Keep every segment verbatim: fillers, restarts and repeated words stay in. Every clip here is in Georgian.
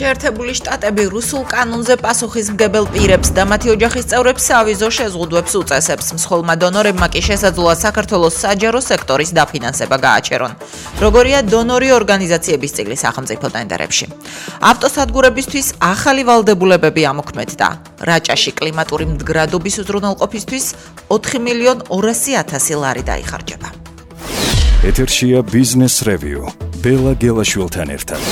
შეერთებული შტატები რუსულ კანონზე პასუხისმგებელ პირებს და მათი ოჯახის წევრებს სავიზო შეზღუდვებს უწესებს. მსხვილმა დონორებმა კი შესაძლოა საქართველოს საჯარო სექტორის დაფინანსება გააჩერონ. როგორია დონორი ორგანიზაციების წიგნი სახელმწიფო ტენდერებში. ავტოსადგურებისთვის ახალი ვალდებულებები ამოქმედდა. რაჭაში კლიმატური მდგრადობის უზრუნველყოფისთვის ოთხი მილიონი ორასი ათასი ლარი დაიხარჯება. ეთერშია ბიზნეს რევიუ. ბელა გელაშვილთან ერთად.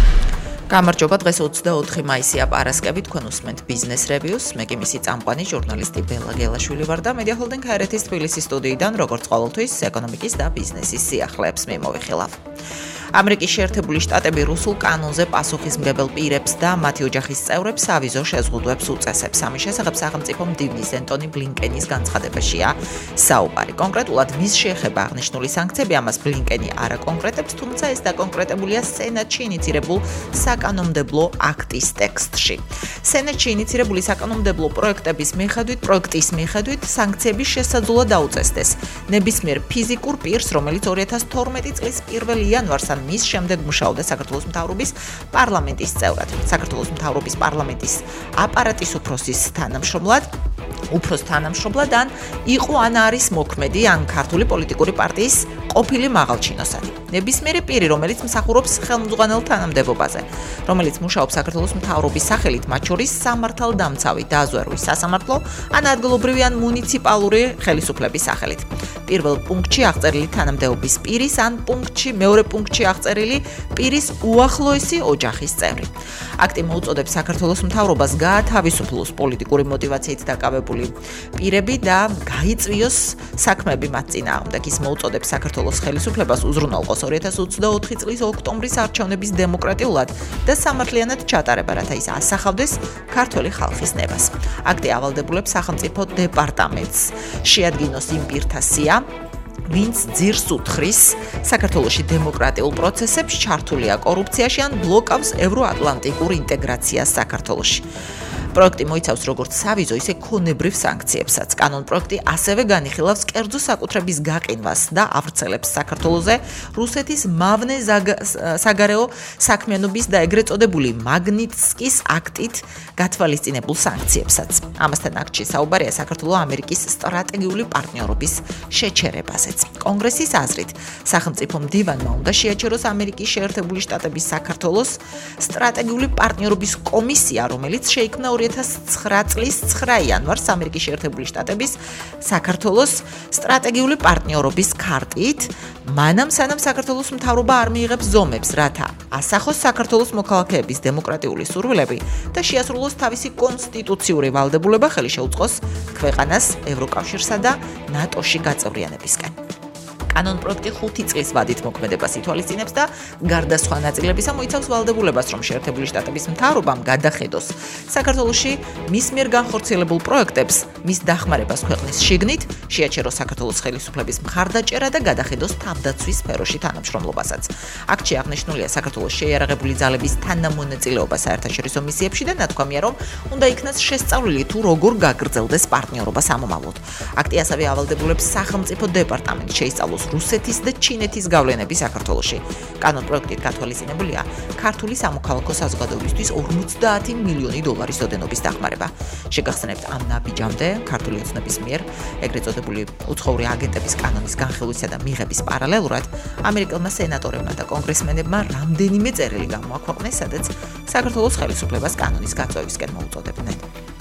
გამარჯობა, დღეს ოცდაოთხი მაისია პარასკევი, თქვენ უსმენთ ბიზნეს რევიუს. მე კი მისი წამყვანი ჟურნალისტი ბელა გელაშვილი ვარ და Media Holding ქაერეთის თბილისის სტუდიიდან როგორც ყოველთვის ეკონომიკის და ბიზნესის სიახლეებს მიმოვიხილავ. ამერიკის შეერთებული შტატები რუსულ კანონზე პასუხისმგებელ პირებს და მათი ოჯახის წევრებს სავიზო შეზღუდვებს უწესებს. ამის შესახებ სახელმწიფო მდივნის ენტონი ბლინკენის განცხადებაშია საუბარი. კონკრეტულად მის შეეხება აღნიშნული სანქციები ამას ბლინკენი არ აკონკრეტებს, თუმცა ეს დაკონკრეტებულია სენატში ინიცირებულ საკანონმდებლო აქტის ტექსტში. სენატში ინიცირებული საკანონმდებლო პროექტების მიხედვით, პროექტის მიხედვით სანქციები შესაძლოა დაუწესდეს ნებისმიერ ფიზიკურ პირს, რომელიც ორი ათას თორმეტი წლის პირველი იანვარს მის შემდეგ მუშაობდა საქართველოს მთავრობის პარლამენტის წევრად. საქართველოს მთავრობის პარლამენტის აპარატის უფროსის თანამშრომლად, უფროს თანამშრომლად ან იყო ან არის მოქმედი ან ქართული პოლიტიკური პარტიის ყოფილი მაღალჩინოსანი. ნებისმიერი პირი, რომელიც მსახურობს ხელმძღვანელ თანამდებობაზე, რომელიც მუშაობს საქართველოს მთავრობის სახელით, მათ შორის სამართალდამცავი, დაზვერვის სასამართლო ან ადგილობრივი ან მუნიციპალური ხელისუფლების სახელით. პირველ პუნქტში აღწერილი თანამდებობის პირის ან პუნქტში მეორე პუნქტში აღწერილი პირის უახლოესი ოჯახის წევრი. აქტი მოუწოდებს საქართველოს მთავრობას გაათავისუფლოს პოლიტიკური მოტივაციით დაკავებული პირები და გაიწვიოს საქმეები მათ წინააღმდეგ. ის მოუწოდებს საქართველოს ხელისუფლებას უზრუნველყოს ორი ათას ოცდაოთხი წლის ოქტომბრის არჩევნების დემოკრატიულად და სამართლიანად ჩატარება, რათა ის ასახავდეს ქართველი ხალხის ნებას. აქტი ავალდებულებს სახელმწიფო დეპარტამენტს შეადგინოს იმ პირთა სია, ვინც ძირს უთხრის საქართველოში დემოკრატიულ პროცესებს, ჩართულია კორუფციაში ან ბლოკავს ევროატლანტიკურ ინტეგრაციას საქართველოში. პროექტი მოიცავს როგორც სავიზო, ისე ქონებრივ სანქციებსაც. კანონპროექტი ასევე განიხილავს კერძო საკუთრების გაყინვას და ავრცელებს საქართველოზე რუსეთის მავნე საგარეო საქმიანობის და ეგრეთ წოდებული მაგნიტსკის აქტით გათვალისწინებულ სანქციებსაც. ამასთან აქტში საუბარია საქართველოს ამერიკის სტრატეგიული პარტნიორობის შეჩერებაზეც. კონგრესის აზრით, სახელმწიფო მდივანმა უნდა შეაჩეროს ამერიკის შეერთებული შტატების საქართველოს სტრატეგიული პარტნიორობის კომისია, რომელიც შეიქმნა ორი ათას ცხრა წლის ცხრა იანვარს ამერიკის შეერთებული შტატების საქართველოს სტრატეგიული პარტნიორობის ქარტით, მანამ სანამ საქართველოს მთავრობა არ მიიღებს ზომებს, რათა ასახოს საქართველოს მოქალაქეების დემოკრატიული სურვილები და შეასრულოს თავისი კონსტიტუციური ვალდებულება, ხელი შეუწყოს ქვეყანას ევროკავშირსა და ნატოში გაწევრიანებისკენ. კანონპროექტი ხუთი წლის ვადით მოქმედებას ითვალისწინებს და გარდა სხვა ნაწილებისა მოიცავს ვალდებულებას, რომ შეერთებული შტატების მთავრობამ გადახედოს საქართველოში მის მიერ განხორციელებულ პროექტებს, მის დახმარებას ქვეყნის შიგნით, შეაჩეროს საქართველოს ხელისუფლების მხარდაჭერა და გადახედოს თავდაცვის სფეროში თანამშრომლობასაც. აქტში აღნიშნულია საქართველოს შეიარაღებული ძალების თანამონაწილეობა საერთაშორისო მისიებში და ნათქვამია, რომ უნდა იქნას შესწავლილი თუ როგორ გაგრძელდეს პარტნიორობა სამომავლოდ. აქტი ასევე ავალდებულებს სახელმწიფო დეპარტამენტს შეისწავლოს რუსეთის და ჩინეთის გავლენები საქართველოში. კანონპროექტით გათვალისწინებულია ქართული სამოქალაქო საზოგადოებისთვის ორმოცდაათი მილიონი დოლარის ოდენობის დახმარება. შეგახსენებთ, ამ ნაბიჯამდე ქართული ოცნების მიერ ეგრეთ წოდებული უცხოური აგენტების კანონის განხილვისა და მიღების პარალელურად ამერიკელმა სენატორებმა და კონგრესმენებმა რამდენიმე წერილი გამოაქვეყნეს, სადაც საქართველოს ხელისუფლებას კანონის გაწევისკენ მოუწოდებდნენ.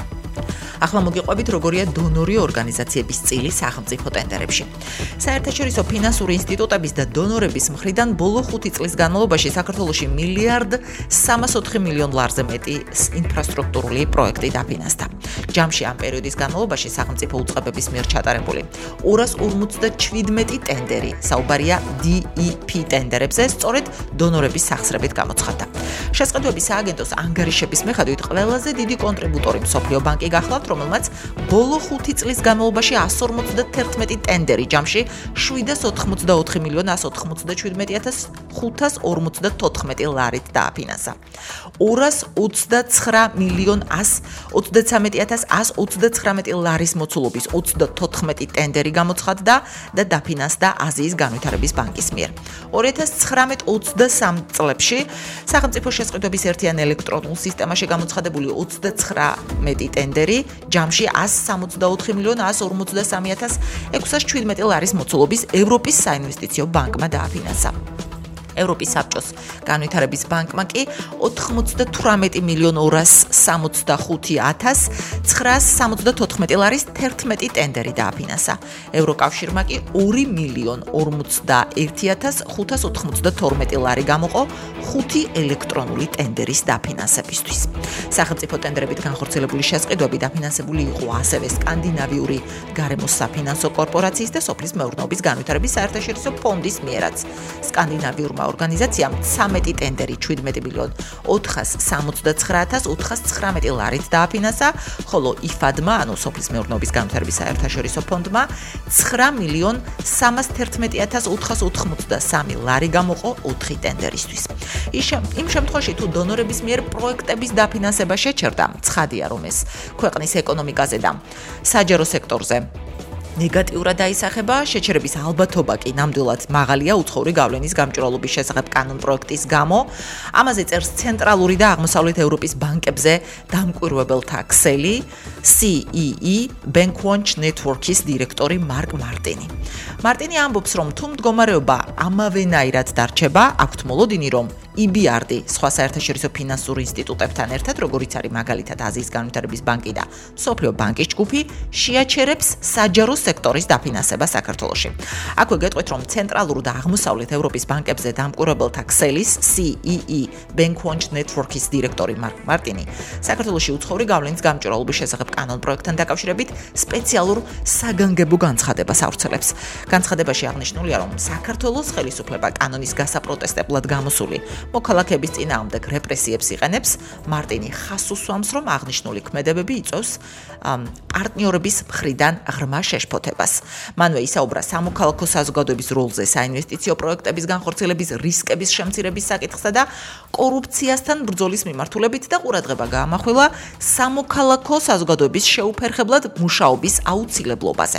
ახლა მოგიყვებით, როგორია დონორი ორგანიზაციების წილი სახელმწიფო ტენდერებში. საერთაშორისო ფინანსური ინსტიტუტების და დონორების მხრიდან ბოლო ხუთი წლის განმავლობაში საქართველოში მილიარდ სამას ოთხი მილიონ ლარზე მეტი ინფრასტრუქტურული პროექტი დაფინანსდა. ჯამში ამ პერიოდის განმავლობაში სახელმწიფო უწყებების მიერ ჩატარებული ორას ორმოცდაჩვიდმეტი ტენდერი, საუბარია დი ი პი ტენდერებზე, სწორედ დონორების სახსრებით გამოცხადდა. შესყიდვების სააგენტოს ანგარიშების მიხედვით ყველაზე დიდი კონტრიბუტორი მსოფლიო ბანკი გახლავთ, რომელმაც ბოლო ხუთი წლის განმავლობაში εκατს ორმოცდაათერთმეტი ტენდერი ჯამში შვიდას ოთხმოცდაოთხი მილიონ ასს ოცდაჩვიდმეტი ათას ხუთას ორმოცდათოთხმეტი ლარით დააფინანსა. ორას ოცდაცხრა მილიონ ასს ოცდაცამეტი ათას ასს ოცდაცხრამეტი ლარის მოცულობის ოცდათოთხმეტი ტენდერი გამოცხადდა და დაფინანსდა აზიის განვითარების ბანკის მიერ. ორი ათას ცხრამეტ ოცდასამ წლებში სახელმწიფო შესყიდვების ერთიან ელექტრონულ სისტემაში გამოცხადებული ოცდაცხრამეტი ტენდერი ჯამში ას სამოცდაოთხი მილიონ ას ორმოცდასამი ათას ექვსას შვიდმეტი ლარის მოცულობის ევროპის საინვესტიციო ბანკმა დააფინანსა. ევროპის საბჭოს განვითარების ბანკმა კი ოთხმოცდათვრამეტი მილიონ ორას სამოცდახუთი ათას ცხრაას სამოცდათოთხმეტი ლარის თერთმეტი ტენდერი დააფინანსა. ევროკავშირმა კი ორი მილიონ ორმოცდაერთი ათას ხუთას ოთხმოცდათორმეტი ლარი გამოყო ხუთი ელექტრონული ტენდერის დაფინანსებისთვის. სახელმწიფო ტენდერებით განხორციელებული შესყიდვები დაფინანსებული იყო ასევე სკანდინავიური გარემოს საფინანსო კორპორაციის და სოფლის მეურნეობის განვითარების საერთაშორისო ფონდის მიერაც. სკანდინავიურმა ორგანიზაციამ ცამეტი ტენდერი შვიდმეტი მილიონ ოთხას სამოცდაცხრა ათას ოთხას ცხრამეტი ლარით დააფინანსა, ხოლო იფადმა, ანუ სოფლის მეურნეობის განვითარების საერთაშორისო ფონდმა ცხრა მილიონ სამას თერთმეტი ათას ოთხას ოთხმოცდასამი ლარი გამოყო ოთხი ტენდერისთვის. იმ შემთხვევაში თუ დონორების მიერ პროექტების დაფინანსება შეჩერდა, ცხადია რომ ეს ქვეყნის ეკონომიკაზე და საჯარო სექტორზე ნეგატიურად დაისახება, შეჩერების ალბათობა კი ნამდვილად მაღალია უცხოური გავლენის გამჭვირვალობის შესახებ კანონ პროექტის გამო. ამაზე წერს ცენტრალური და აღმოსავლეთ ევროპის ბანკებზე დამკვირვებელთა ქსელი სი ი ი Bank Watch Network-ის დირექტორი მარკ მარტინი. მარტინი ამბობს, რომ თუ მდგომარეობა ამავენაირად დარჩება, აქვთ მოლოდინი, რომ ი ბი არ დი სხვა საერთაშორისო ფინანსურ ინსტიტუტებთან ერთად, როგორიც არის მაგალითად აზიის განვითარების ბანკი და მსოფლიო ბანკის ჯგუფი, შეაჩერებს საჯარო სექტორის დაფინანსება საქართველოში. აქვე გეტყვით, რომ ცენტრალურ და აღმოსავლეთ ევროპის ბანკებზე დამკვირვებელთა ქსელის სი ი ი Bank Watch Network-ის დირექტორი მარკ მარტინი საქართველოში უცხოური გავლენის გამჭვირვალობის შესახებ კანონ პროექტთან დაკავშირებით სპეციალურ საგანგებო განცხადებას ავრცელებს. განცხადებაში აღნიშნულია, რომ საქართველოს ხელისუფლება კანონის გასაპროტესტებლად გამოსული მოქალაქეების წინააღმდეგ რეპრესიებს იყენებს. მარტინი ხას უსვამს, რომ აღნიშნული ქმედებები იწვევს პარტნიორების მხრიდან ღრმა შეშფოთებას. მანვე ისაუბრა სამოქალაქო საზოგადოების როლზე საინვესტიციო პროექტების განხორციელების რისკების შემცირების საკითხსა და კორუფციასთან ბრძოლის მიმართულებით და ყურადღება გაამახვილა სამოქალაქო საზოგადოების შეუფერხებლად მუშაობის აუცილებლობაზე.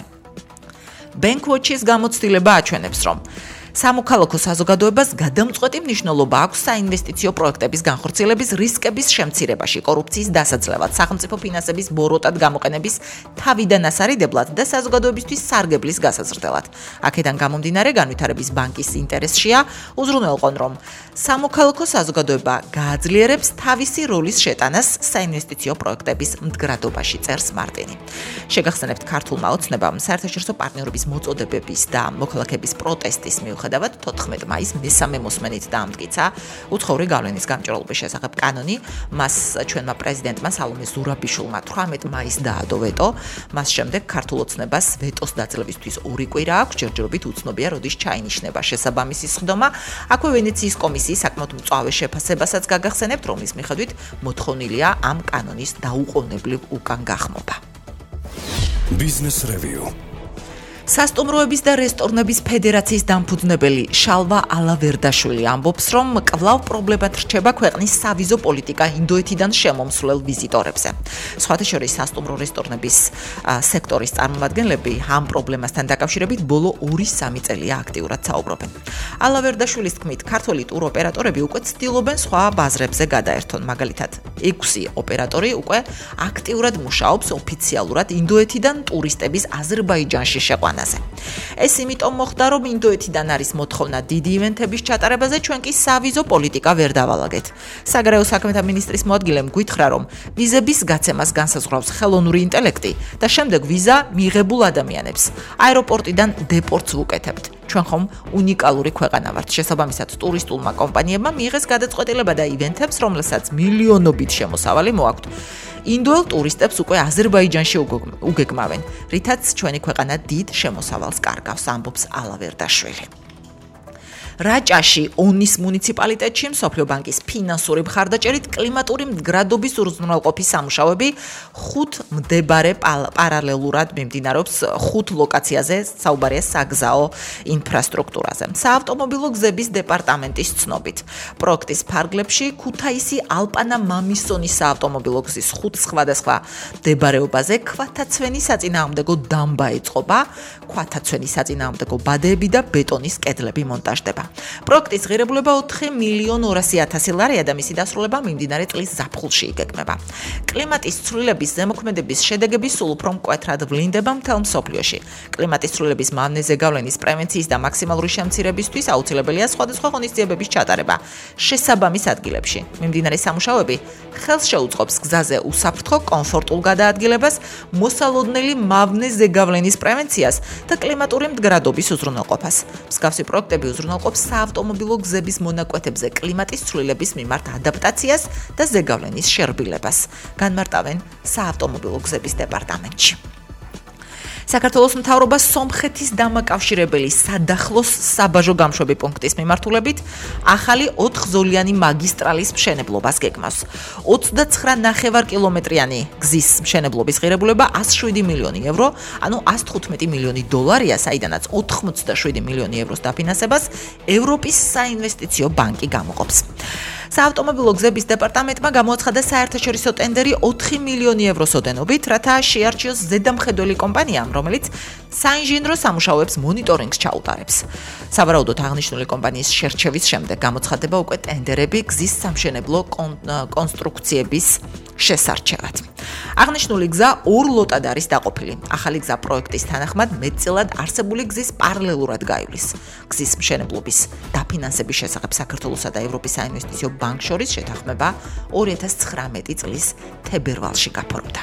Bank Watch-ის გამოცდილება აჩვენებს, რომ სამოქალაქო საზოგადოებას გადამწყვეტი მნიშვნელობა აქვს საინვესტიციო პროექტების განხორციელების რისკების შემცირებაში, კორუფციის დასაძლევად, სახელმწიფო ფინანსების ბოროტად გამოყენების თავიდან ასარიდებლად და საზოგადოებისთვის სარგებლის გასაზრდელად. აქედან გამომდინარე, განვითარების ბანკის ინტერესშია უზრუნველყონ, რომ სამოქალაქო საზოგადოება გააძლიერებს თავისი როლის შეტანას საინვესტიციო პროექტების მდგრადობაში, წერს მარტინი. შეგახსენებთ ქართულმა ოცნებამ საერთაშორისო პარტნიორობის მოწოდებების და მოქალაქეების პროტესტის მიუხედავად თოთხმეტი მაისს მესამე მოსმენით დაამტკიცა უცხოური გავლენის გამჭვირვალობის შესახებ კანონი. მას ჩვენმა პრეზიდენტმა სალომე ზურაბიშვილმა თვრამეტი მაისს დაადო ვეტო. მას შემდეგ ქართულ ოცნებას ვეტოს დაძლევისთვის ორი კვირა აქვს. ჯერჯერობით უცნობია, როდის ჩაინიშნება შესაბამისი სხდომა. აქვე ვენეციის კომისიის საკმაოდ მწვავე შეფასებასაც გაგახსენებთ, რომლის მიხედვით მოთხოვნილია ამ კანონის დაუყოვნებლივ უკან გახმობა. Business Review. სასტუმროების და რესტორნების ფედერაციის დამფუძნებელი შალვა ალავერდაშვილი ამბობს, რომ კვლავ პრობლემად რჩება ქვეყნის სავიზო პოლიტიკა ინდოეთიდან შემომსვლელ ვიზიტორებზე. სხვათა შორის სასტუმრო რესტორნების სექტორის წარმომადგენლები ამ პრობლემასთან დაკავშირებით ბოლო ორი სამი წელია აქტიურად საუბრობენ. ალავერდაშვილის თქმით, ქართველი ტუროპერატორები უკვე ცდილობენ სხვა ბაზრებზე გადაერთონ. მაგალითად, ექვსი ოპერატორი უკვე აქტიურად მუშაობს ოფიციალურად ინდოეთიდან ტურისტების აზერბაიჯანში შეყვანაზე. ეს იმიტომ მოხდა, რომ ინდოეთიდან არის მოთხოვნა დიდი ივენთების ჩატარებაზე, ჩვენ კი სავიზო პოლიტიკა ვერ დავალაგეთ. საგარეო საქმეთა მინისტრის მოადგილემ გვითხრა, რომ ვიზების გაცემას განსაზღვრავს ხელოვნური ინტელექტი და შემდეგ ვიზა მიღებულ ადამიანებს აეროპორტიდან დეპორტს ვუკეთებთ. ჩვენ ხომ უნიკალური ქვეყანა ვართ. შესაბამისად, ტურისტულმა კომპანიებმა მიიღეს გადაწყვეტილება და ივენთებს, რომლებსაც მილიონობით შემოსავალი მოაქვთ, ინდოელ ტურისტებს უკვე აზერბაიჯანში უგეგმავენ, რითაც ჩვენი ქვეყანა დიდ შემოსავალს კარგავს, ამბობს ალავერდაშვილი. რაჭაში ონის მუნიციპალიტეტში მსოფლიო ბანკის ფინანსური მხარდაჭერით კლიმატური მდგრადობის უზრუნველყოფის სამუშაოები ხუთ მდებარე პარალელურად მიმდინარეობს ხუთ ლოკაციაზე, საუბარია საგზაო ინფრასტრუქტურაზე. საავტომობილო გზების დეპარტამენტის ცნობით, პროექტის ფარგლებში ქუთაისი ალპანა მამისონის საავტომობილო გზის ხუთ სხვადასხვა მდებარეობაზე ქვათაცვენი საწინააღმდეგო დამბა ეწყობა, ქვათაცვენი საწინააღმდეგო ბადეები და ბეტონის კედლები მონტაჟდება. პროექტის ღირებულება ოთხი მილიონი ორასი ათასი ლარია და მისი დასრულება მიმდინარე წლის ზაფხულში იგეგმება. კლიმატის ცვლილების ზემოქმედების შედეგები სულ უფრო მკვეთრად ვლინდება მთელ მსოფლიოში. კლიმატის ცვლილების მავნეზე გავლენის პრევენციის და მაქსიმალური შემცირებისთვის აუცილებელია სხვადასხვა ღონისძიებების ჩატარება შესაბამის ადგილებში. მიმდინარე სამუშაოები ხელს შეუწყობს გზაზე უსაფრთხო, კომფორტულ გადაადგილებას, მოსალოდნელი მავნეზე გავლენის პრევენციას და კლიმატური მდგრადობის უზრუნველყოფას. მსგავსი პროექტები უზრუნველყოფს საავტომობილო გზების მონაკვეთებზე კლიმატის ცვლილების მიმართ ადაპტაციას და ზეგავლენის შერბილებას. განმარტავენ საავტომობილო გზების დეპარტამენტში. საქართველოს მთავრობა სომხეთის დამაკავშირებელი სადახლოს საბაჟო გამშვები პუნქტის მიმართულებით ახალი ოთხზოლიანი მაგისტრალის მშენებლობას გეგმავს. ოცდაცხრა ნახევარ კილომეტრიანი გზის მშენებლობის ღირებულება ასი შვიდი მილიონი ევრო, ანუ ასი თხუთმეტი მილიონი დოლარია, საიდანაც ოთხმოცდაშვიდი მილიონი ევროს დაფინანსებას ევროპის საინვესტიციო ბანკი გამოყოფს. საავტომობილო გზების დეპარტამენტმა გამოაცხადა საერთაშორისო ტენდერი ოთხი მილიონი ევროს ოდენობით, რათა შეარჩიოს ზედამხედველი კომპანიამ, რომელიც საინჟინრო სამუშაოებს მონიტორინგს ჩაუტარებს. სავარაუდოდ აღნიშნული კომპანიის შერჩევის შემდეგ გამოცხადება უკვე ტენდერები გზის სამშენებლო კონსტრუქციების შესარჩევად. აღნიშნული გზა ორ ლოტად არის დაყოფილი. ახალი გზა პროექტის თანახმად მეტწილად არსებული გზის პარალელურად გაივლის. გზის მშენებლობის დაფინანსების შესახებ საქართველოსა და ევროპის საინვესტიციო ბანკ შორის შეთანხმება ორი ათას ცხრამეტი წლის თებერვალში გაფორმდა.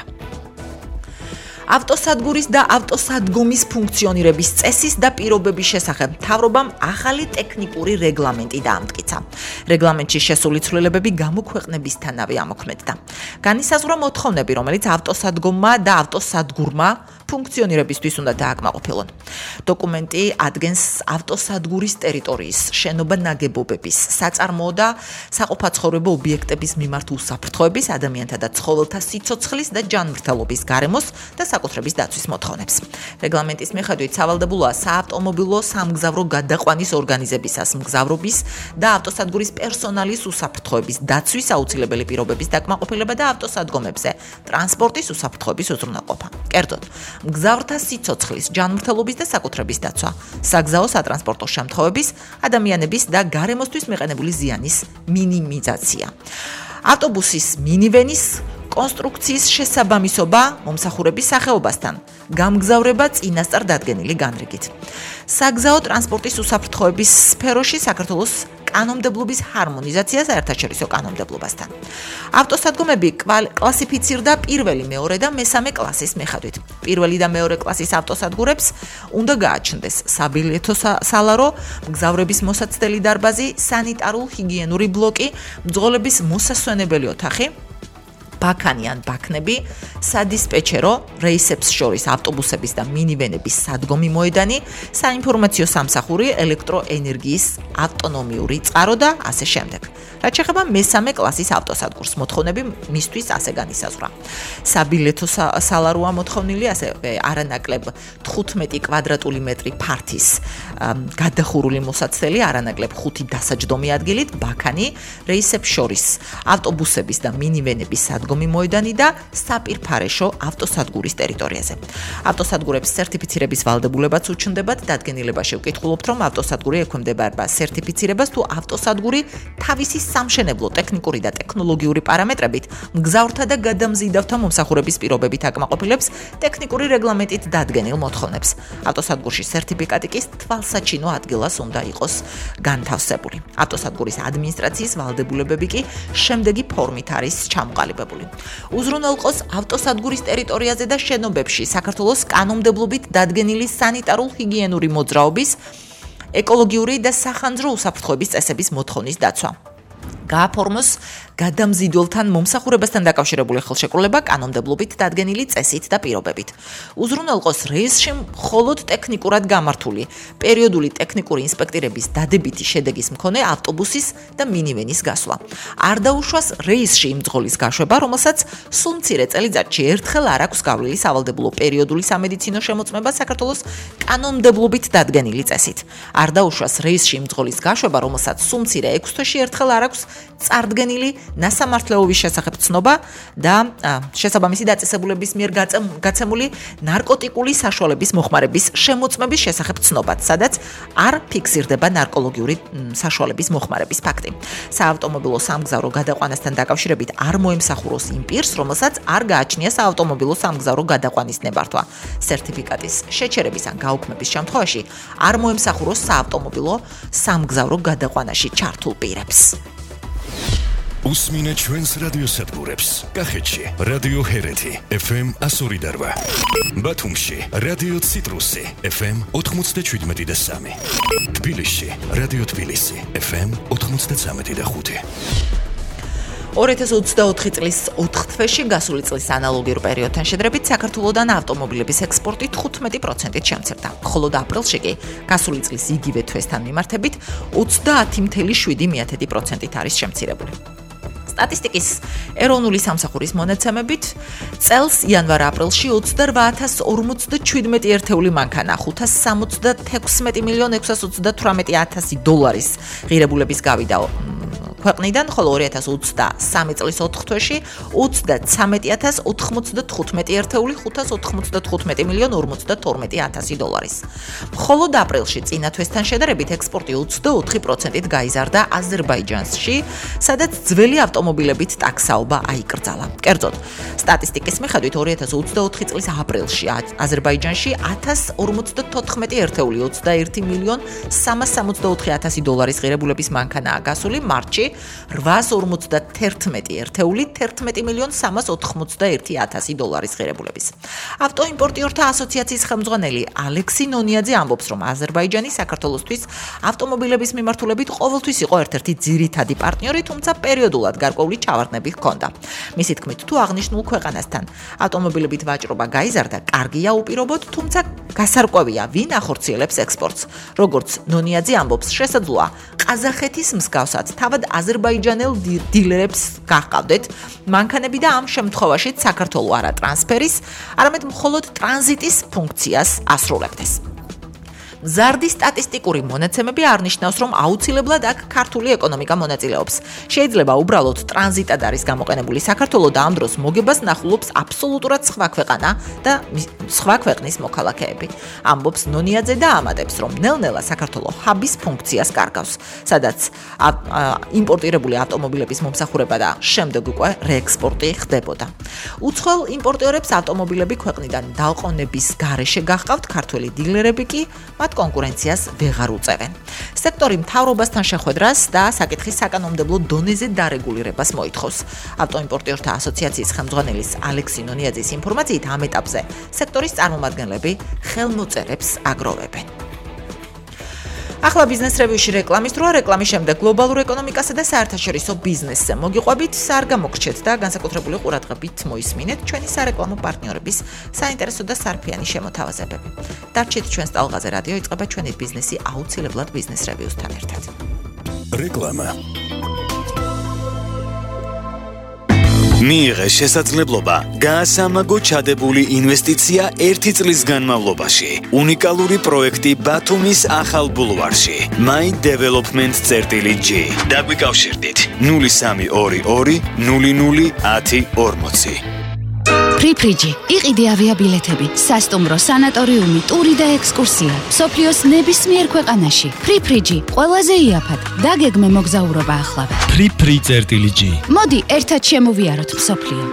ავტოსადგურის და ავტოსადგომის ფუნქციონირების წესის და პირობების შესახებ მთავრობამ ახალი ტექნიკური რეგლამენტი დაამტკიცა. რეგლამენტში შესული ცვლილებები გამოქვეყნებისთანავე ამოქმედდა. განისაზღვრა მოთხოვნები, რომელიც ავტოსადგომმა და ავტოსადგურმა ფუნქციონირებისთვის უნდა დააკმაყოფილონ. დოკუმენტი ადგენს ავტოსადგურის ტერიტორიის, შენობა-ნაგებობების, საწარმოო და საყოფაცხოვრებო ობიექტების მიმართ უსაფრთხოების, ადამიანთა და ცხოველთა სიცოცხლის და ჯანმრთელობის გარემოს და საკუთრების დაცვის მოთხოვნებს. რეგლამენტის მიხედვით სავალდებულოა საავტომობილო სამგზავრო გადაყვანის ორგანიზებისას მგზავრობის და ავტოსადგურის პერსონალის უსაფრთხოების დაცვის აუცილებელი პირობების დაკმაყოფილება და ავტოსადგომებზე ტრანსპორტის უსაფრთხოების უზრუნველყოფა. კერძოდ, მგზავრთა სიცოცხლის, ჯანმრთელობის და საკუთრების დაცვა, საგზაო სატრანსპორტო შემთხვევების, ადამიანების და გარემოსთვის მიყენებული ზიანის მინიმიზაცია. ავტობუსის მინივენის კონსტრუქციის შესაბამისობა მომსახურების სახეობასთან, გამგზავრება წინასწარ დადგენილი განრიგით. საგზაო ტრანსპორტის უსაფრთხოების სფეროში საქართველოს კანონმდებლობის ჰარმონიზაცია საერთაშორისო კანონმდებლობასთან. ავტოსადგომები კლასიფიცირდა პირველი, მეორე და მესამე კლასის მიხედვით. პირველი და მეორე კლასის ავტოსადგურებს უნდა გააჩნდეს საბილეთო სალარო, მგზავრების მოსაცდელი დარბაზი, სანიტარულ-ჰიგიენური ბლოკი, მძღოლების მოსასვენებელი ოთახი, ბაქანი ან ბაქნები, სადისპეჩერო, რეისებს შორის ავტობუსების და მინივენების სადგომი მოედანი, საინფორმაციო სამსახური, ელექტროენერგიის ავტონომიური წყარო და ასე შემდეგ. რაც შეეხება მესამე კლასის ავტოსადგურს, მოთხოვნები მისთვის ასე განისაზღვრა. საბილეთო სალაროა მოთხოვნილი, ასევე არანაკლებ თხუთმეტი კვადრატული მეტრი ფართის გადახურული მოსაცდელი, არანაკლებ ხუთი დასაჯდომი ადგილით, ბაქანი, რეისებს შორის ავტობუსების და მინივენების სადგომი მოედანი და საპირფარეშო ავტოსადგურის ტერიტორიაზე. ავტოსადგურების სერტიფიცირების ვალდებულებაც უჩნდებათ, დადგენილებაში ვკითხულობთ, რომ ავტოსადგური ექვემდებარება სერტიფიცირებას თუ ავტოსადგური თავისი სამშენებლო, ტექნიკური და ტექნოლოგიური პარამეტრებით მგზავრთა და გადამზიდავთა მომსახურების პირობებით აკმაყოფილებს ტექნიკური რეგლამენტით დადგენილ მოთხოვნებს. ავტოსადგურში სერტიფიკატი კი თვალსაჩინო ადგილას უნდა იყოს განთავსებული. ავტოსადგურის ადმინისტრაციის ვალდებულებები კი შემდეგი ფორმით არის ჩამოყალიბებული. უზრუნველყოს ავტოსადგურის ტერიტორიაზე და შენობებში საქართველოს კანონმდებლობით დადგენილი სანიტარულ-ჰიგიენური მოძრაობის, ეკოლოგიური და სახანძრო უსაფრთხოების წესების მოთხოვნის დაცვა. გააფორმოს გადამზიდველთან მომსახურებასთან დაკავშირებული ხელშეკრულება კანონმდებლობით დადგენილი წესით და პირობებით. უზრუნველყოს რეისში მხოლოდ ტექნიკურად გამართული პერიოდული ტექნიკური ინსპექტირების დადებითი შედეგის მქონე ავტობუსის და მინივენის გასვლა. არ დაუშვას რეისში იმ მძღოლის გაშვება, რომელსაც სულ მცირე წელიწადში ერთხელ არ აქვს გავლილი სავალდებულო პერიოდული სამედიცინო შემოწმება საქართველოს კანონმდებლობით დადგენილი წესით. არ დაუშვას რეისში იმ მძღოლის გაშვება, რომელსაც სულ მცირე ექვს თვეში ერთხელ არ აქვს წარდგენილი ნასამართლეობის შესახებ ცნობა და შესაბამისი დაწესებულების მიერ გაცემული ნარკოტიკული საშუალების მოხმარების შემოწმების შესახებ ცნობაც, სადაც არ ფიქსირდება ნარკოლოგიური საშუალების მოხმარების ფაქტი. საავტომობილო სამგზავრო გადაყვანასთან დაკავშირებით არ მოემსახუროს იმ პირს, რომელსაც არ გააჩნია საავტომობილო სამგზავრო გადაყვანის ნებართვა. სერტიფიკატის შეჩერების ან გაუქმების შემთხვევაში არ მოემსახუროს საავტომობილო სამგზავრო გადაყვანაში ჩართულ პირებს. უსმინეთ ჩვენს რადიოსადგურებს. კახეთში რადიო ჰერეთი ეფ ემ ასორი და რვა, ბათუმში რადიო ციტრუსი ეფ ემ ოთხმოცდაშვიდმეტი და სამი, თბილისში რადიო თბილისი ეფ ემ ოთხმოცდაცამეტი და ხუთი. ორი ათას ოცდაოთხი წლის ოთხ თვეში გასული წლის ანალოგიურ პერიოდთან შედარებით საქართველოდან ავტომობილების ექსპორტი თხუთმეტი პროცენტით შემცირდა, ხოლო აპრილში კი გასული წლის იგივე თვესთან მიმართებით ოცდაათი წამსული შვიდი პროცენტით არის შემცირებული. სტატისტიკის ეროვნული სამსახურის მონაცემებით წელს იანვარ-აპრილში ოცდარვა ათას ორმოცდაჩვიდმეტი ერთეული მანქანა ხუთას სამოცდათექვსმეტი მილიონ ექვსას ოცდათვრამეტი ათასი დოლარის ღირებულების გავიდა ქვეყნიდან, ხოლო ორი ათას ოცდასამი წლის ოთხ თვეში ოცდაცამეტი ათას ოთხმოცდათხუთმეტი ერთეული ხუთას ოთხმოცდათხუთმეტი მილიონ ორმოცდათორმეტი ათასი დოლარის. მხოლოდ აპრილში წინა თვესთან შედარებით ექსპორტი ოცდაოთხი პროცენტით გაიზარდა აზერბაიჯანში, სადაც ძველი ავტომობილებით ტაქსაობა აიკრძალა. კერძოდ, სტატისტიკის მიხედვით ორი ათას ოცდაოთხი წლის აპრილში აზერბაიჯანში ათას ორმოცდათოთხმეტი ერთეული ოცდაერთი მილიონ სამას სამოცდაოთხი ათასი დოლარის ღირებულების მანქანაა გასული, მარტში რვას ორმოცდათერთმეტი ერთეული თერთმეტი მილიონ სამას ოთხმოცდაერთი ათასი დოლარის ღირებულების. ავტოიმპორტიორთა ასოციაციის ხელმძღვანელი ალექსი ნონიაძე ამბობს, რომ აზერბაიჯანი საქართველოსთვის ავტომობილების მიმართულებით ყოველთვის იყო ერთ-ერთი ძირითადი პარტნიორი, თუმცა პერიოდულად გარკვეული ჩავარდნები ჰქონდა. მისი თქმით, თუ აღნიშნულ ქვეყანასთან ავტომობილებით ვაჭრობა გაიზარდა, კარგია უპირობოდ, თუმცა გასარკვევია, ვინ ახორციელებს ექსპორტს. როგორც ნონიაძე ამბობს, შესაძლოა ყაზახეთის მსგავსად თავად აზერბაიჯანელ დილერებს გაჰყავდეთ მანქანები და ამ შემთხვევაშიც საქართველო არა ტრანსფერის, არამედ მხოლოდ ტრანზიტის ფუნქციას ასრულებდეს. ზარდი სტატისტიკური მონაცემები არნიშნავს, რომ აუცილებლად აქ ქართული ეკონომიკა მონაწილეობს. შეიძლება უბრალოდ ტრანზიტად არის გამოყენებული საქართველო და ამ დროს მოგებას ნახულობს აბსოლუტურად სხვა ქვეყანა და სხვა ქვეყნის მოქალაქეები. ამბობს ნონიაძე და ამატებს, რომ ნელ-ნელა საქართველო ჰაბის ფუნქციას კარგავს, სადაც იმპორტირებული ავტომობილების მომსახურება და შემდეგ უკვე რეექსპორტი ხდებოდა. უცხოელ იმპორტიორებს ავტომობილები ქვეყნიდან დაყონების გარეშე გაჰყავთ, ქართველი დილერები კი მათ კონკურენციას ვეღარ უწევენ. სექტორი მთავრობასთან შეხვედრას და საკითხის საკანონმდებლო დონეზე დარეგულირებას მოითხოვს. ავტოიმპორტიორთა ასოციაციის ხელმძღვანელის ალექსი ნონიაძის ინფორმაციით ამ ეტაპზე სექტორის წარმომადგენლები ხელმოწერებს აგროვებენ. ახლა ბიზნეს რევიუში რეკლამის დროა, რეკლამის შემდეგ გლობალურ ეკონომიკასა და საერთაშორისო ბიზნესზე მოგიყვებით, არ გამოგრჩეთ და განსაკუთრებული ყურადღებით მოისმინეთ ჩვენი სარეკლამო პარტნიორების საინტერესო და სარფიანი შემოთავაზებები. დარჩით ჩვენს ტალღაზე, რადიო იწყება ჩვენი ბიზნესი აუცილებლად ბიზნეს რევიუსთან ერთად. რეკლამა. მიიღეს შესაძლებლობა გაასამაგო ჩადებული ინვესტიცია ერთი წლის განმავლობაში. უნიკალური პროექტი ბათუმის ახალ ბულვარში. My Development G. დაგვიკავშირდით ნული სამი ორი ორი ნული ნული ათი ორმოცი. ფრიფრიჯი, იყიდე ავიაბილეთები, სასტუმრო, სანატორიუმი, ტური და ექსკურსია. მსოფლიოს ნებისმიერ ქვეყანაში. ფრიფრიჯი, ყველაზე იაფად. დაგეგმე მოგზაურობა ახლავე. ფრიფრი.G. მოდი, ერთად შემოვიაროთ მსოფლიო.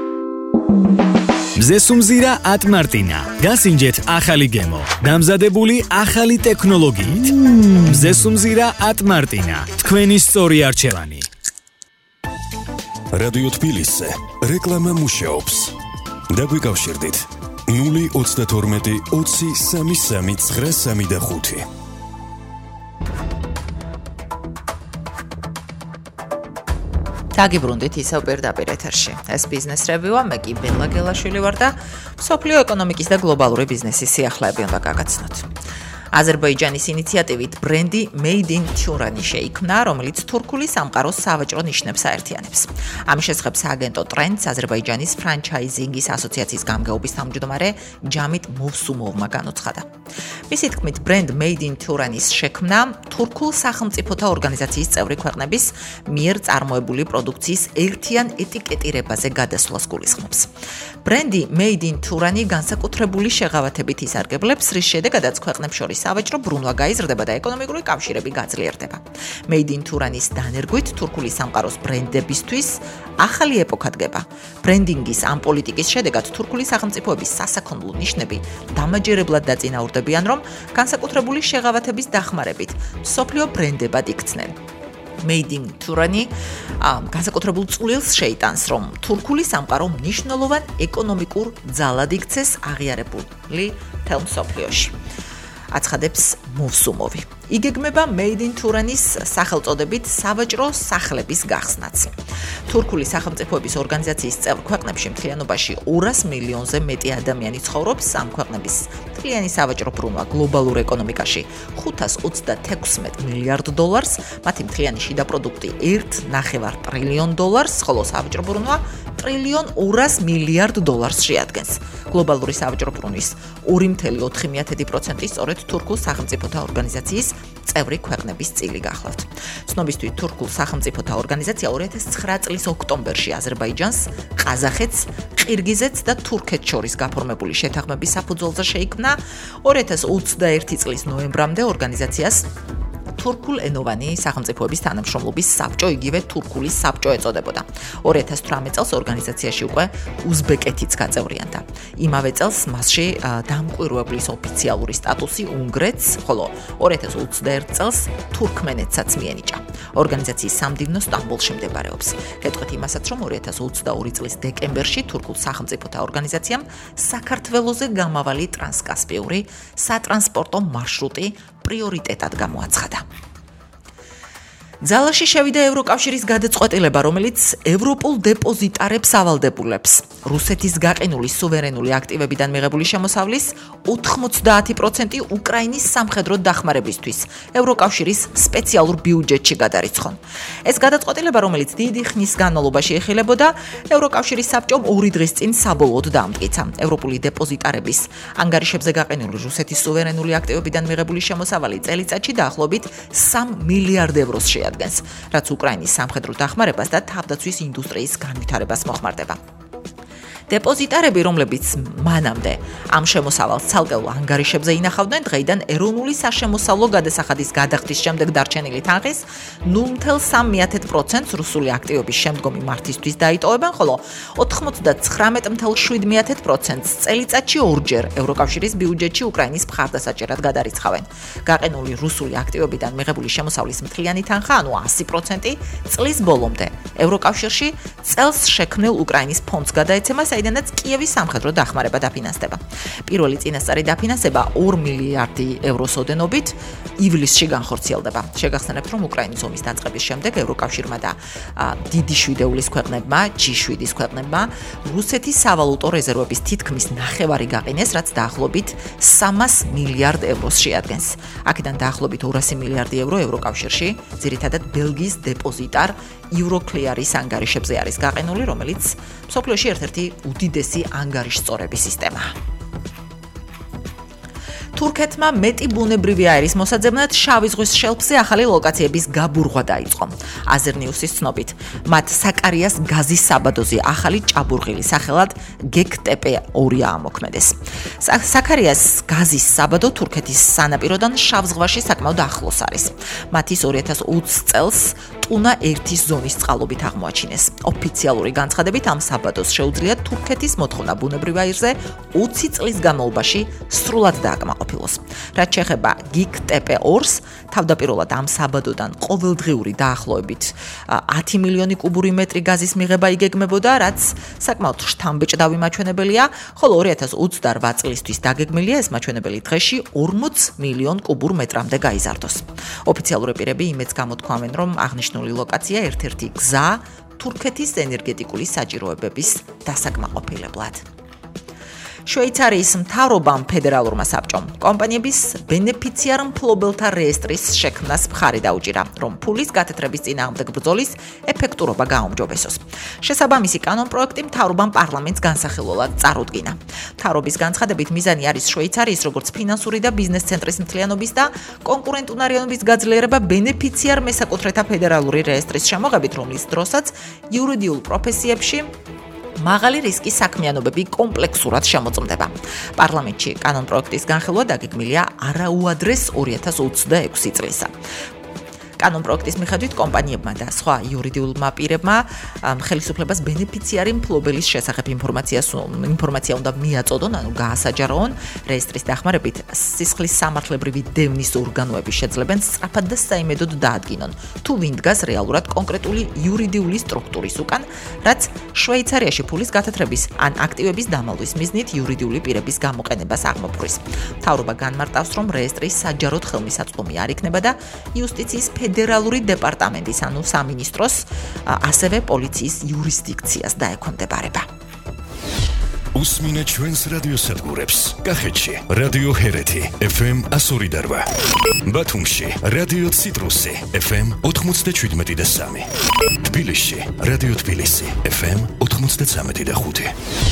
მზესუმზირა ატმარტინა. გასინჯეთ ახალი გემო. დამზადებული ახალი ტექნოლოგიით. მზესუმზირა ატმარტინა. თქვენი სწორი არჩევანი. რადიო თბილისზე რეკლამა მუშაობს. დაგვიკავშირდით ნული ოცდათორმეტი ოცი სამი სამი ცხრა სამი და ხუთი. დაგიბრუნდით ისევ პირდაპირ ეთერში. ეს ბიზნეს რევიუა, მე კი ბელა გელაშვილი ვარ და მსოფლიო ეკონომიკის და გლობალური ბიზნესის სიახლეები უნდა გაგაცნოთ. აზერბაიჯანის ინიციატივით ბრენდი Made in Turan-ი შეიქმნა, რომელიც თურქული სამყაროს სავაჭრო ნიშნებს აერთიანებს. ამის შესახებ სააგენტო Trends აზერბაიჯანის ფრანჩაიზინგის ასოციაციის გამგეობის თავმჯდომარე ჯამით მოვსუმოვმა განუცხადა. მისი თქმით, ბრენდ Made in Turan-ის შექმნა თურქულ სახელმწიფოთა ორგანიზაციის წევრი ქვეყნების მიერ წარმოებული პროდუქციის ერთიან ეტიკეტირებაზე გადასვლას გულისხმობს. ბრენდი Made in Turan-ი განსაკუთრებული შეღავათებით ისარგებლებს, რის შედეგადაც ქვეყნებს შორის სავაჭრო ბრუნვა გაიზრდება და ეკონომიკური კავშირები გაძლიერდება. Made in Turan-ის დანერგვით თურქული სამყაროს ბრენდებისთვის ახალი ეპოქა დგება. ბრენდინგის ამ პოლიტიკის შედეგად თურქული სახელმწიფოების სასაქონლო ნიშნები დამაჯერებლად დაწინაურდებიან, რომ განსაკუთრებული შეღავათების დახმარებით მსოფლიო ბრენდებად იქცნენ. Made in Turan-ი განსაკუთრებულ წვლილს შეიტანს, რომ თურქული სამყარო მნიშვნელოვან ეკონომიკურ ძალად იქცეს აღიარებული მთელ მსოფლიოში. აცხადებს მოვსუმოვი. იგეგმება Made in Turan-ის სახელწოდებით სავაჭრო სახლების გახსნაც. თურქული სახელმწიფოების ორგანიზაციის წევრ ქვეყნებში მთლიანობაში ორას მილიონზე მეტი ადამიანი ცხოვრობს. ამ ქვეყნების მთლიანი სავაჭრო ბრუნვა გლობალურ ეკონომიკაში ხუთას ოცდათექვსმეტ მილიარდ დოლარს, მათი მთლიანი შიდა პროდუქტი ერთ ნახევარ ტრილიონ დოლარს, ხოლო სავაჭრო ბრუნვა ტრილიონ ორას მილიარდ დოლარს შეადგენს. გლობალური სავაჭრო ბრუნვის ორი კoma ოთხი პროცენტი სწორედ თურქულ სახელმწიფოთა ორგანიზაციის წევრი ქვეყნების წილი გახლავთ. ცნობისთვის თურქულ სახელმწიფოთა ორგანიზაცია ორი ათას ცხრა წლის ოქტომბერში აზერბაიჯანს, ყაზახეთს, ყირგიზეთს და თურქეთს შორის გაფორმებული შეთანხმების საფუძველზე შეიქმნა. ორი ათას ოცდაერთი წლის ნოემბრამდე ორგანიზაციას თურქულ ენოვანი სახელმწიფოების თანამშრომლობის საბჭო, იგივე თურქული საბჭო ეწოდებოდა. ორი ათას თვრამეტ წელს ორგანიზაციაში უკვე უზბეკეთიც გაწევრიანდა. იმავე წელს მასში დამკვირვებლის ოფიციალური სტატუსი უნგრეთს, ხოლო ორი ათას ოცდაერთ წელს თურქმენეთსაც მიენიჭა. ორგანიზაციის სამდივნო სტამბოლში მდებარეობს. გეტყვით იმასაც, რომ ორი ათას ოცდაორი წლის დეკემბერში თურქულ სახელმწიფოთა ორგანიზაციამ საქართველოზე გამავალი ტრანსკასპიური სატრანსპორტო მარშრუტი პრიორიტეტად გამოაცხადა. ძალაში შევიდა ევროკავშირის გადაწყვეტილება, რომელიც ევროპულ დეპოზიტარებს ავალდებულებს რუსეთის გაყინული სუვერენული აქტივებიდან მიღებული შემოსავლის ოთხმოცდაათი პროცენტი უკრაინის სამხედრო დახმარებისთვის ევროკავშირის სპეციალურ ბიუჯეტში გადარიცხონ. ეს გადაწყვეტილება, რომელიც დიდი ხნის განმავლობაში ეხილებოდა, ევროკავშირის საბჭომ ორი დღის წინ საბოლოოდ დაამტკიცა. ევროპული დეპოზიტარების ანგარიშებზე გაყინული რუსეთის სუვერენული აქტივებიდან მიღებული შემოსავალი წელიწადში დაახლოებით სამ მილიარდ ევროს შეადგენს. რაც უკრაინის სამხედრო დახმარებას და თავდაცვის ინდუსტრიის განვითარებას მოხმარდება. დეპოზიტარები, რომლებიც მანამდე ამ შემოსავალს ცალკეულ ანგარიშებზე ინახავდნენ, დღეიდან ეროვნული საშემოსავლო გადასახადის გადახდის შემდეგ დარჩენილი თანხის ნულ კoma სამი პროცენტს რუსული აქტივების შემდგომი მართვისთვის დაიტოვებენ, ხოლო ოთხმოცდაცხრამეტ კoma შვიდ პროცენტს წელიწადში ორჯერ ევროკავშირის ბიუჯეტში უკრაინის მხარდასაჭერად გადარიცხავენ. გაყინული რუსული აქტივებიდან მიღებული შემოსავლის მთლიანი თანხა, ანუ ასი პროცენტი წლის ბოლომდე ევროკავშირში წელს შექმნილ უკრაინის ფონდს გადაეცემა, საიდანაც კიევის სამხედრო დახმარება დაფინანსდება. პირველი წინასწარი დაფინანსება ორი მილიარდი ევროს ოდენობით ივლისში განხორციელდება. შეგახსენებთ, რომ უკრაინის ომის დაწყების შემდეგ ევროკავშირმა და დიდი შვიდეულის ქვეყნებმა, ჯი შვიდის ქვეყნებმა რუსეთის სავალუტო რეზერვების თითქმის ნახევარი გაყინეს, რაც დაახლოებით სამას მილიარდ ევროს შეადგენს. აქედან დაახლოებით ორასი მილიარდი ევრო ევროკავშირში, ძირითადად ბელგიის დეპოზიტარ Euroclear-ის ანგარიშებზე არის გაყინული, რომელიც მსოფლიოში ერთ-ერთი უდიდესი ანგარიშსწორების სისტემაა. თურქეთმა მეტი ბუნებრივი აირის მოსაძებნად შავი ზღვის შელფზე ახალი ლოკაციების გაბურღვა დაიწყო. აზერნიუსის ცნობით, მათ საკარიას გაზის საბადოზე ახალი ჭაბურღილი სახელად გეკტეპე ორი ამოქმედეს. საკარიას გაზის საბადო თურქეთის სანაპიროდან შავ ზღვაში საკმაოდ ახლოს არის. მათ ის ორი ათას ოცი წელს ტუნა ერთის ზონის წყალობით აღმოაჩინეს. ოფიციალური განცხადებით ამ საბადოს შეუძლია თურქეთის მოთხოვნა ბუნებრივ აირზე ოცი წლის განმავლობაში სრულად დააკმაყოფილოს. რაც შეეხება გიკტეპე ორს, თავდაპირველად ამ საბადოდან ყოველდღიური დაახლოებით ათი მილიონი კუბური მეტრი გაზის მიღება იგეგმებოდა, რაც საკმაოდ შთამბეჭდავი მაჩვენებელია, ხოლო ორი ათას ოცდაორი წლისთვის დაგეგმილია ეს მაჩვენებელი დღეში ორმოც მილიონ კუბურ მეტრამდე გაიზარდოს. ოფიციალური პირები იმედს გამოთქვამენ, რომ აღნიშნული ლოკაცია ერთ-ერთი გზა თურქეთის ენერგეტიკული საჭიროებების დასაკმაყოფილებლად. შვეიცარიის მთავრობამ ფედერალურმა საბჭომ კომპანიების ბენეფიციარ მფლობელთა რეესტრის შექმნას მხარი დაუჭირა, რომ ფულის გათეთრების წინააღმდეგ ბრძოლის ეფექტურობა გააუმჯობესოს. შესაბამისი კანონპროექტი მთავრობამ პარლამენტს განსახილველად წარუდგინა. მთავრობის განცხადებით მიზანი არის შვეიცარიის როგორც ფინანსური და ბიზნეს ცენტრის მთლიანობის და კონკურენტუნარიანობის გაძლიერება ბენეფიციარ მესაკუთრეთა ფედერალური რეესტრის შემოღებით, რომლის დროსაც იურიდიულ პროფესიებში მაღალი რისკის საქმიანობები კომპლექსურად შემოწმდება. პარლამენტში კანონპროექტის განხილვა დაგეგმილია არაუადრეს ორი ათას ოცდაექვსი წლისა. კანონპროექტის მიხედვით კომპანიებმა და სხვა იურიდიულმა პირებმა ხელისუფლებას ბენეფიციარი მფლობელის შესახებ ინფორმაციას ინფორმაცია უნდა მიაწოდონ, ანუ გაასაჯაროონ. რეესტრის დახმარებით სისხლის სამართლებრივი დევნის ორგანოები შეძლებენ სწრაფად და საიმედოდ დაადგინონ, თუ ვინ დგას რეალურად კონკრეტული იურიდიული სტრუქტურის უკან, რაც შვეიცარიაში ფულის გათეთრების ან აქტივების დამალვის მიზნით იურიდიული პირების გამოყენებას აღმოფხვის. მთავრობა განმარტავს, რომ რეესტრის საჯაროდ ხელმისაწვდომი არ იქნება და იუსტიციის ფედერალური დეპარტამენტის, ანუ სამინისტროს, ასევე პოლიციის იურისდიქციას დაექვემდებარება. უსმინეთ ჩვენს რადიოსადგურებს. კახეთში რადიო ჰერეთი ეფ ემ εκατო ორი და რვა. ბათუმში რადიო ციტრუსი ეფ ემ ოთხმოცდაშვიდმეტი და სამი. თბილისში რადიო თბილისი ეფ ემ ოთხმოცდაცამეტი და ხუთი.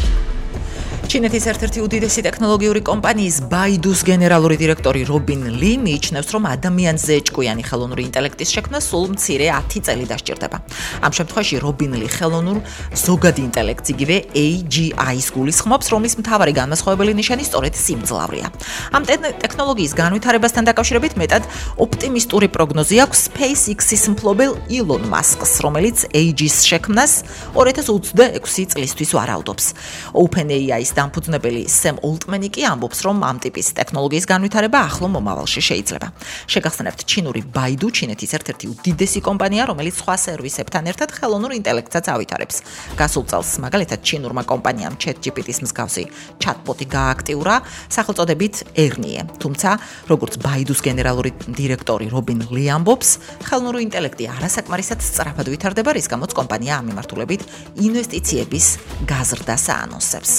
ჩინეთის ერთ-ერთი უდიდესი ტექნოლოგიური კომპანიის ბაიდუს გენერალური დირექტორი რობინ ლი მიიჩნევს, რომ ადამიანზე ჭკვიანი ხელოვნური ინტელექტის შექმნა სულ მცირე ათი წელი დასჭირდება. ამ შემთხვევაში რობინ ლი ხელოვნურ ზოგადი ინტელექტს იგივე ეი ჯი აის გულისხმობს, რომლის მთავარი განმასხვავებელი ნიშანი სწორედ სიმძლავრეა. ამ ტექნოლოგიის განვითარებასთან დაკავშირებით მეტად ოპტიმისტური პროგნოზი აქვს SpaceX-ის მფლობელ ილონ მასკს, რომელიც ეი ჯის შექმნას ორი ათას ოცდაექვსი წლისთვის ვარაუდობს. OpenAI-ის დამფუძნებელი სემ ოლტმენი კი ამბობს, რომ ამ ტიპის ტექნოლოგიის განვითარება ახლო მომავალში შეიძლება. შეგახსენებთ, ჩინური ბაიდუ ჩინეთის ერთ-ერთი უდიდესი კომპანია, რომელიც სხვა სერვისებთან ერთად ხელოვნურ ინტელექტსაც ავითარებს. გასულ წელს მაგალითად ჩინურმა კომპანიამ ChatGPT-ის მსგავსი ჩატბოტი გააქტიურა სახელწოდებით ერნიე. თუმცა, როგორც ბაიდუს გენერალური დირექტორი რობინ ლი ამბობს, ხელოვნური ინტელექტი არასაკმარისად სწრაფად ვითარდება, რის გამოც კომპანია ამ მიმართულებით ინვესტიციების გაზრდას აანონსებს.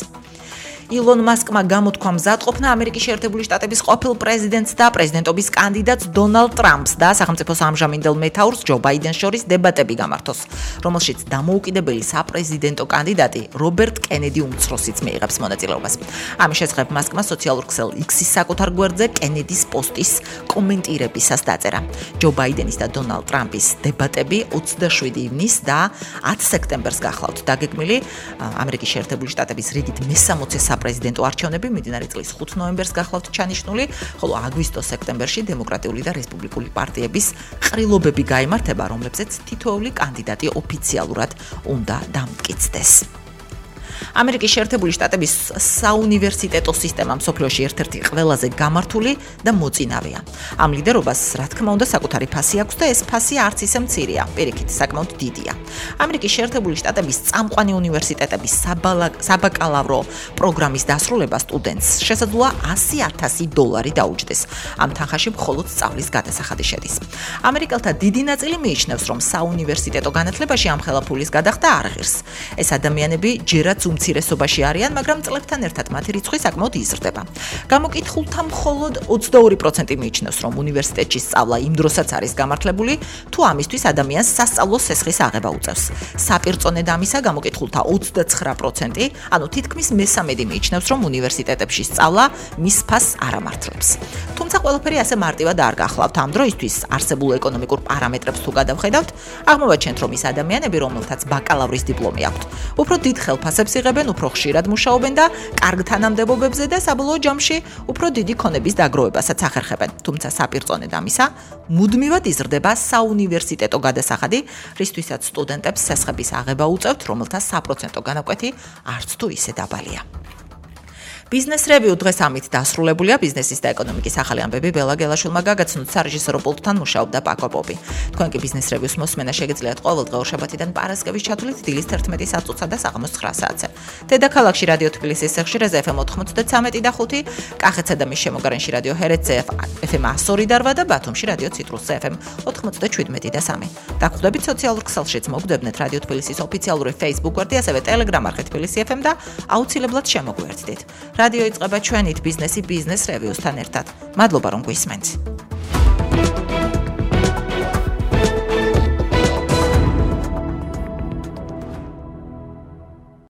ილონ მასკმა გამოთქვა მზადყოფნა ამერიკის შეერთებული შტატების ყოფილ პრეზიდენტს და პრეზიდენტობის კანდიდატს დონალდ ტრამპს და სახელმწიფოს ამჟამინდელ მეთაურს ჯო ბაიდენს შორის დებატები გამართოს, რომელშიც დამოუკიდებელი საპრეზიდენტო კანდიდატი რობერტ კენედი უმცროსიც მიიღებს მონაწილეობას. ამის შესახებ მასკმა სოციალურ ქსელ X-ის საკუთარ გვერდზე კენედის პოსტის კომენტირებისას დაწერა. ჯო ბაიდენის და დონალდ ტრამპის დებატები ოცდაშვიდი ივნის და ათი სექტემბერს გახლავთ დაგეგმილი. ამერიკის შეერთებული შტატების რიგით მესამოცე საპრეზიდენტო არჩევნები მიმდინარე წლის ხუთი ნოემბერს გახლავთ ჩანიშნული, ხოლო აგვისტო-სექტემბერში დემოკრატიული და რესპუბლიკური პარტიების ყრილობები გაიმართება, რომლებზეც თითოეული კანდიდატი ოფიციალურად უნდა დამტკიცდეს. ამერიკის შეერთებული შტატების საუნივერსიტეტო სისტემა მსოფლიოში ერთ-ერთი ყველაზე გამართული და მოწინავეა. ამ ლიდერობას, რა თქმა უნდა, საკუთარი ფასი აქვს და ეს ფასი არც ისე მცირეა, პირიქით, საკმაოდ დიდია. ამერიკის შეერთებული შტატების წამყვანი უნივერსიტეტების საბაკალავრო პროგრამის დასრულება სტუდენტს შესაძლოა ასი ათასი დოლარი დაუჯდეს. ამ თანხაში მხოლოდ სწავლის გადასახადი შედის. ამერიკელთა დიდი ნაწილი მიიჩნევს, რომ საუნივერსიტეტო განათლებაში ამ ხელაფულის გადახდა არ ღირს. ეს ადამიანები ჯერაც უმცირესობაში არიან, მაგრამ წლებთან ერთად მათი რიცხვი საკმაოდ იზრდება. გამოკითხულთა მხოლოდ ოცდაორი პროცენტი მიიჩნევს, რომ უნივერსიტეტში სწავლა იმ დროსაც არის გამართლებული, თუ ამისთვის ადამიანს სასწავლო სესხის აღება უწევს. საპირწონედ ამისა გამოკითხულთა ოცდაცხრა პროცენტი, ანუ თითქმის მესამედი მიიჩნევს, რომ უნივერსიტეტებში სწავლა მის ფასს არ ამართლებს. თუმცა ყველაფერი ასე მარტივად არ გახლავთ. ამ დროისთვის არსებულ ეკონომიკურ პარამეტრებს თუ გადავხედავთ, აღმოვაჩენთ, რომ ის ადამიანები, რომელთაც ბაკალავრის დიპლომი აქვთ, უფრო დიდ ხელფასებს იღებენ, უფრო ხშირად მუშაობენ და კარგ თანამდებობებზე და საბოლოო ჯამში უფრო დიდი ქონების დაგროვებასაც ახერხებენ. თუმცა საპირწონედ ამისა, მუდმივად იზრდება საუნივერსიტეტო გადასახადი, რისთვისაც სტუდენტებს სესხების აღება უწევთ, რომელთა საპროცენტო განაკვეთი არც თუ ისე დაბალია. Business Review დღეს ამით დასრულებულია. ბიზნესის და ეკონომიკის ახალი ამბები ბელა გელაშვილმა გაგაცნოთ, სარეჟისორო პულტთან მუშაობდა პაკო პოპი. თქვენ კი Business Review-ს მოსმენა შეგიძლიათ ყოველდღე ორშაბათიდან პარასკევის ჩათვლით დილის თერთმეტი საათსა და საღამოს ცხრა საათზე. დედაქალაქში რადიო თბილისის სიხშირეზე ეფ ემ ოთხმოცდათვრამეტი და ხუთი, კახეთსა და მის შემოგარენში რადიო ჰერეთზე ეფ ემ εκατო ორი და რვა და ბათუმში რადიო ციტრუსზე ეფ ემ ოთხმოცდაშვიდმეტი და სამი. დაგვხვდებით სოციალურ ქსელშიც, მოგგვდებნეთ რადიო თბილისის ოფიციალური Facebook გვერდი, ასევე Telegram არხი თბილისი ეფ ემ და აუცილებლად შემოგვიერთდით. რადიო იწყება ჩვენით ბიზნესი ბიზნეს რევიუსთან ერთად. მადლობა რომ გვისმენთ.